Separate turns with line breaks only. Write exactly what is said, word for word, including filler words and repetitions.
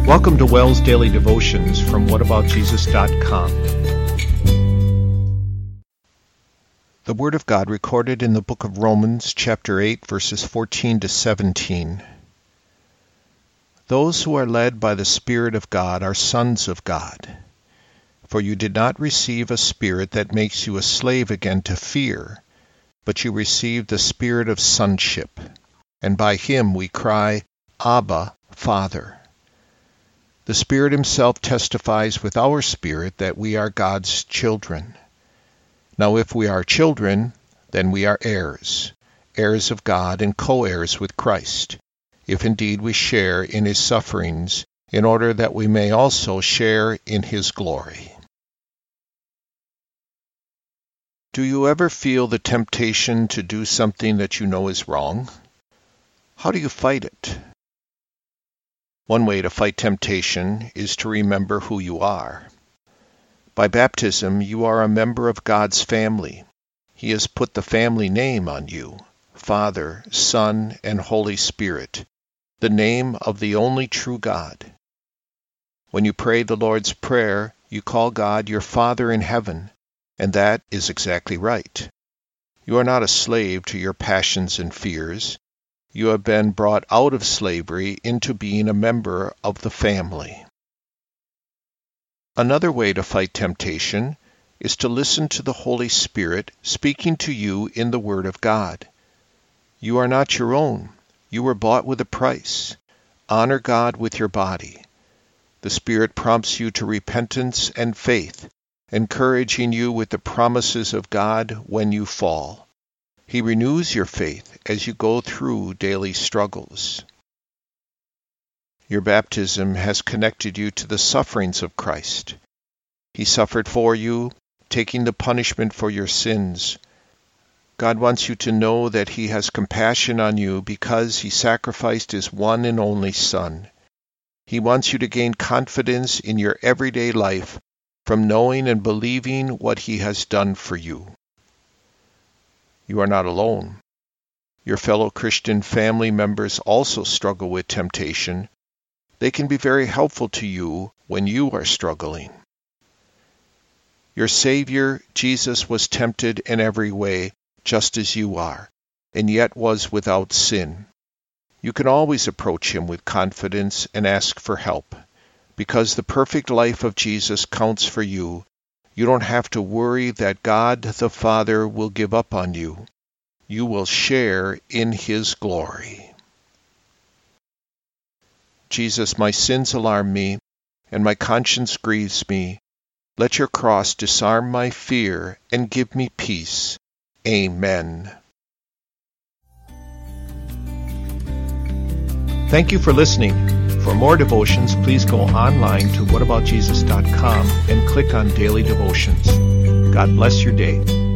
Welcome to Wells Daily Devotions from what about jesus dot com. The Word of God recorded in the book of Romans, chapter eight, verses fourteen to seventeen. Those who are led by the Spirit of God are sons of God. For you did not receive a spirit that makes you a slave again to fear, but you received the spirit of sonship, and by him we cry, Abba, Father. The Spirit himself testifies with our spirit that we are God's children. Now if we are children, then we are heirs, heirs of God and co-heirs with Christ, if indeed we share in his sufferings, in order that we may also share in his glory. Do you ever feel the temptation to do something that you know is wrong? How do you fight it? One way to fight temptation is to remember who you are. By baptism, you are a member of God's family. He has put the family name on you, Father, Son, and Holy Spirit, the name of the only true God. When you pray the Lord's Prayer, you call God your Father in heaven, and that is exactly right. You are not a slave to your passions and fears. You have been brought out of slavery into being a member of the family. Another way to fight temptation is to listen to the Holy Spirit speaking to you in the Word of God. You are not your own. You were bought with a price. Honor God with your body. The Spirit prompts you to repentance and faith, encouraging you with the promises of God when you fall. He renews your faith as you go through daily struggles. Your baptism has connected you to the sufferings of Christ. He suffered for you, taking the punishment for your sins. God wants you to know that he has compassion on you because he sacrificed his one and only Son. He wants you to gain confidence in your everyday life from knowing and believing what he has done for you. You are not alone. Your fellow Christian family members also struggle with temptation. They can be very helpful to you when you are struggling. Your Savior, Jesus, was tempted in every way, just as you are, and yet was without sin. You can always approach him with confidence and ask for help. Because the perfect life of Jesus counts for you, you don't have to worry that God the Father will give up on you. You will share in his glory. Jesus, my sins alarm me, and my conscience grieves me. Let your cross disarm my fear and give me peace. Amen. Thank you for listening. For more devotions, please go online to what about jesus dot com and click on Daily Devotions. God bless your day.